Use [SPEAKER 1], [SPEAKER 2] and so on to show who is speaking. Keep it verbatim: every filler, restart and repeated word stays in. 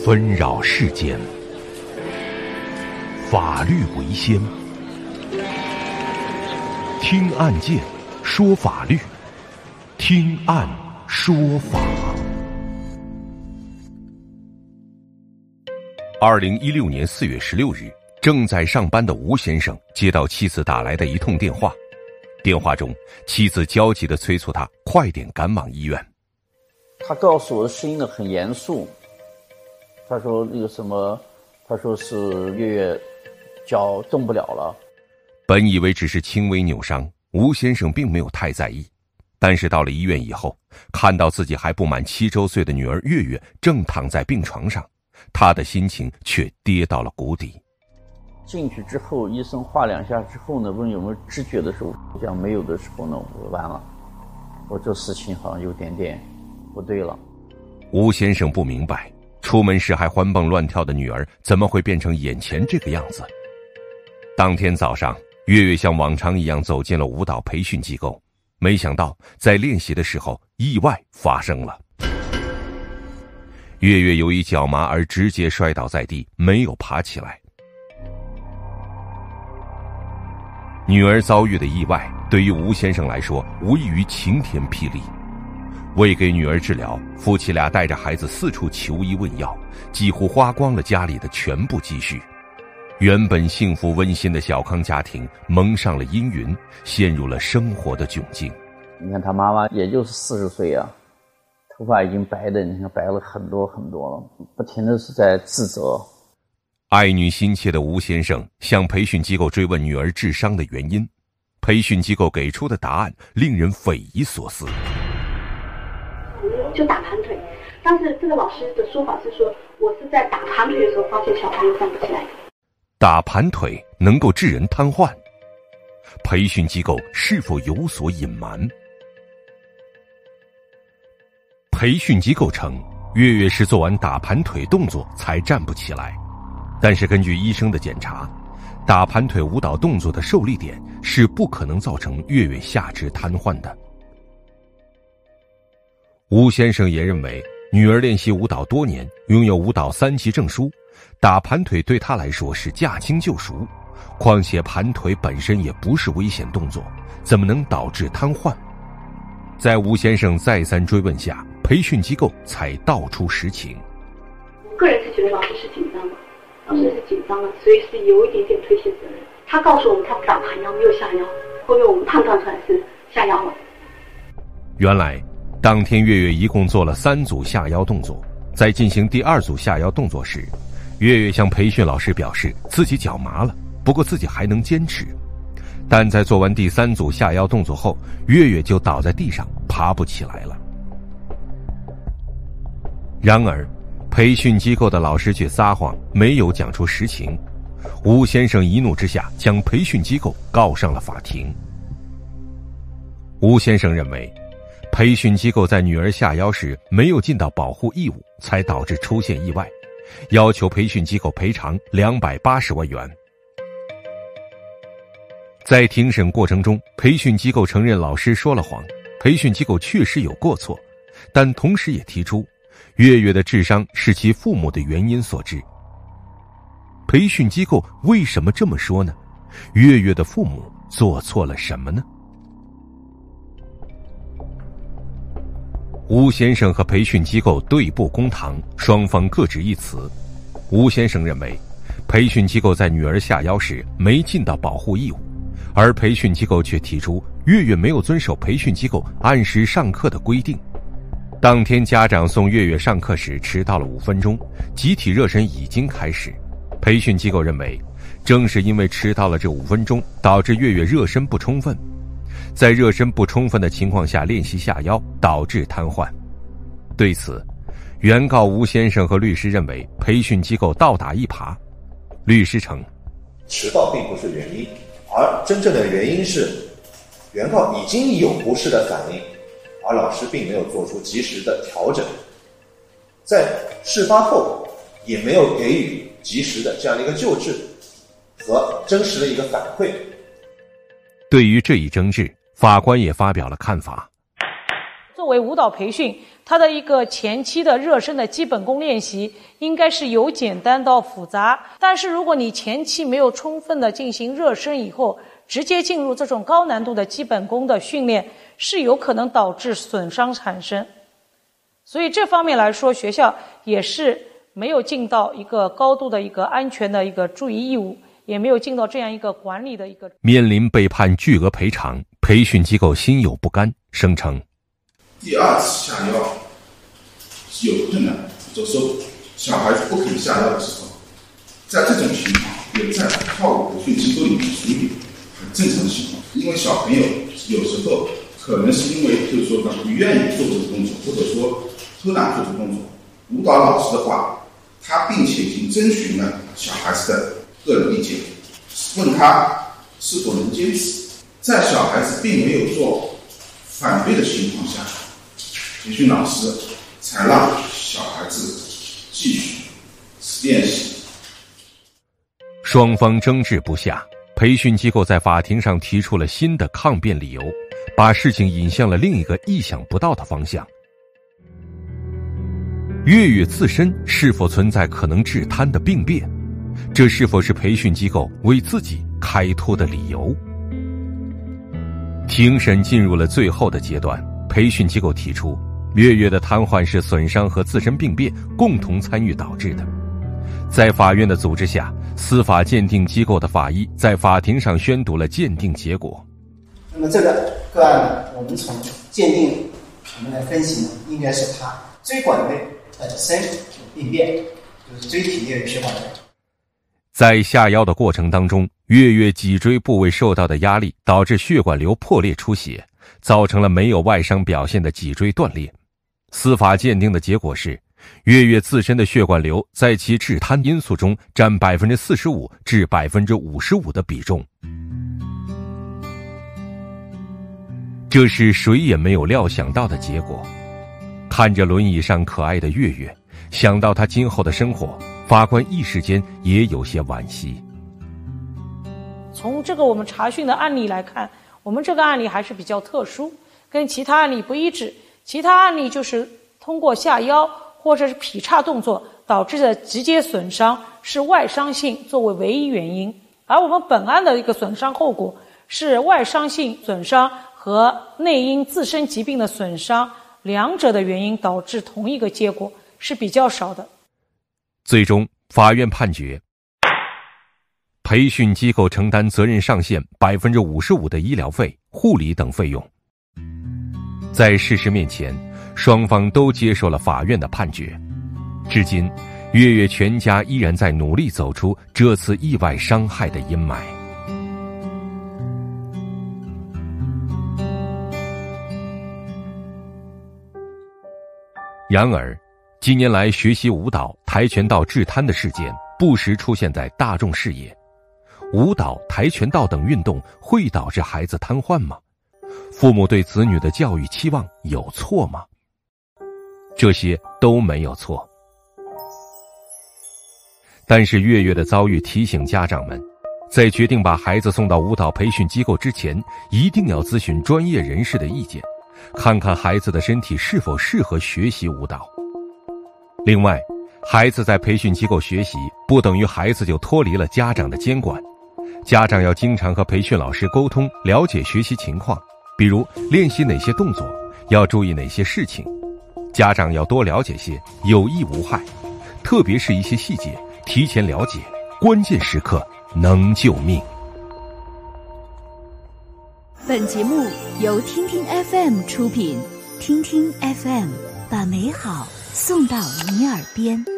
[SPEAKER 1] 纷扰世间，法律为先。听案件，说法律，听案说法。二零一六年四月十六日，正在上班的吴先生接到妻子打来的一通电话。电话中，妻子焦急地催促他快点赶往医院。
[SPEAKER 2] 他告诉我的声音呢很严肃，他说那个什么，他说是月月脚动不了了。
[SPEAKER 1] 本以为只是轻微扭伤，吴先生并没有太在意。但是到了医院以后，看到自己还不满七周岁的女儿月月正躺在病床上，他的心情却跌到了谷底。
[SPEAKER 2] 进去之后，医生划两下之后呢，问有没有知觉的时候，讲没有的时候呢，我完了，我这事情好像有点点不对了。
[SPEAKER 1] 吴先生不明白，出门时还欢蹦乱跳的女儿怎么会变成眼前这个样子。当天早上，月月像往常一样走进了舞蹈培训机构，没想到在练习的时候意外发生了。月月由于脚麻而直接摔倒在地，没有爬起来。女儿遭遇的意外对于吴先生来说无异于晴天霹雳。为给女儿治疗，夫妻俩带着孩子四处求医问药，几乎花光了家里的全部积蓄。原本幸福温馨的小康家庭蒙上了阴云，陷入了生活的窘境。
[SPEAKER 2] 你看他妈妈也就是四十岁啊，头发已经白的，你看白了很多很多了，不停的是在自责。
[SPEAKER 1] 爱女心切的吴先生向培训机构追问女儿智商的原因，培训机构给出的答案令人匪夷所思。
[SPEAKER 3] 就打盘腿，但是这个老师的说法是说，我是在打盘腿的时候发现小朋友站不起来。
[SPEAKER 1] 打盘腿能够致人瘫痪，培训机构是否有所隐瞒？培训机构称，月月是做完打盘腿动作才站不起来。但是根据医生的检查，打盘腿舞蹈动作的受力点是不可能造成月月下肢瘫痪的。吴先生也认为，女儿练习舞蹈多年，拥有舞蹈三级证书，打盘腿对她来说是驾轻就熟，况且盘腿本身也不是危险动作，怎么能导致瘫痪？在吴先生再三追问下，培训机构才道出实情。
[SPEAKER 3] 我个人是觉得老师是紧张的，老师是紧张的，所以是有一点点推卸责任。他告诉我们他打盘腰没有下腰，后面我们判断出来是下腰了。
[SPEAKER 1] 原来当天月月一共做了三组下腰动作，在进行第二组下腰动作时，月月向培训老师表示自己脚麻了，不过自己还能坚持。但在做完第三组下腰动作后，月月就倒在地上爬不起来了。然而培训机构的老师却撒谎，没有讲出实情。吴先生一怒之下将培训机构告上了法庭。吴先生认为，培训机构在女儿下腰时没有尽到保护义务，才导致出现意外，要求培训机构赔偿两百八十万元。在庭审过程中，培训机构承认老师说了谎，培训机构确实有过错，但同时也提出月月的智商是其父母的原因所致。培训机构为什么这么说呢？月月的父母做错了什么呢？吴先生和培训机构对簿公堂，双方各执一词。吴先生认为，培训机构在女儿下腰时没尽到保护义务，而培训机构却提出月月没有遵守培训机构按时上课的规定。当天家长送月月上课时迟到了五分钟，集体热身已经开始。培训机构认为，正是因为迟到了这五分钟，导致月月热身不充分，在热身不充分的情况下练习下腰，导致瘫痪。对此，原告吴先生和律师认为培训机构倒打一耙。律师称，
[SPEAKER 4] 迟到并不是原因，而真正的原因是原告已经有不适的反应，而老师并没有做出及时的调整，在事发后也没有给予及时的这样的一个救治和真实的一个反馈。
[SPEAKER 1] 对于这一争执，法官也发表了看法。
[SPEAKER 5] 作认为舞蹈培训它的一个前期的热身的基本功练习应该是由简单到复杂，但是如果你前期没有充分的进行热身以后，直接进入这种高难度的基本功的训练，是有可能导致损伤产生。所以这方面来说，学校也是没有尽到一个高度的一个安全的一个注意义务，也没有尽到这样一个管理的一个。
[SPEAKER 1] 面临被判巨额赔偿，培训机构心有不甘，声称
[SPEAKER 6] 第二次下腰是有困难，就是说小孩子不肯下腰的时候，在这种情况也在跳舞培训机构里面属于很正常的情况，因为小朋友有时候可能是因为就是说他不愿意做这个动作，或者说偷懒做这个动作。舞蹈老师的话，他并且已经征询了小孩子的个人意见，问他是否能坚持。在小孩子并没有做反对的情况下，培训老师才让小孩子继续练习。
[SPEAKER 1] 双方争执不下，培训机构在法庭上提出了新的抗辩理由，把事情引向了另一个意想不到的方向。月月自身是否存在可能致瘫的病变？这是否是培训机构为自己开脱的理由？庭审进入了最后的阶段，培训机构提出，月月的瘫痪是损伤和自身病变共同参与导致的。在法院的组织下，司法鉴定机构的法医在法庭上宣读了鉴定结果。
[SPEAKER 7] 那么这个个案呢，我们从鉴定我们来分析呢，应该是他椎管位本身有病变，就是椎体裂血管位。
[SPEAKER 1] 在下腰的过程当中，月月脊椎部位受到的压力导致血管瘤破裂出血，造成了没有外伤表现的脊椎断裂。司法鉴定的结果是，月月自身的血管瘤在其致瘫因素中占 百分之四十五 至 百分之五十五 的比重。这是谁也没有料想到的结果。看着轮椅上可爱的月月，想到他今后的生活，法官一时间也有些惋惜。
[SPEAKER 5] 从这个我们查询的案例来看，我们这个案例还是比较特殊，跟其他案例不一致。其他案例就是通过下腰或者是劈叉动作导致的直接损伤，是外伤性作为唯一原因，而我们本案的一个损伤后果是外伤性损伤和内因自身疾病的损伤，两者的原因导致同一个结果，是比较少的。
[SPEAKER 1] 最终法院判决，培训机构承担责任上限 百分之五十五 的医疗费、护理等费用。在事实面前，双方都接受了法院的判决。至今，月月全家依然在努力走出这次意外伤害的阴霾。然而，近年来学习舞蹈、跆拳道致瘫的事件不时出现在大众视野。舞蹈、跆拳道等运动会导致孩子瘫痪吗？父母对子女的教育期望有错吗？这些都没有错。但是月月的遭遇提醒家长们，在决定把孩子送到舞蹈培训机构之前，一定要咨询专业人士的意见，看看孩子的身体是否适合学习舞蹈。另外，孩子在培训机构学习，不等于孩子就脱离了家长的监管。家长要经常和培训老师沟通，了解学习情况，比如练习哪些动作，要注意哪些事情。家长要多了解些，有益无害，特别是一些细节，提前了解，关键时刻能救命。
[SPEAKER 8] 本节目由听听 F M 出品，听听 F M 把美好送到你耳边。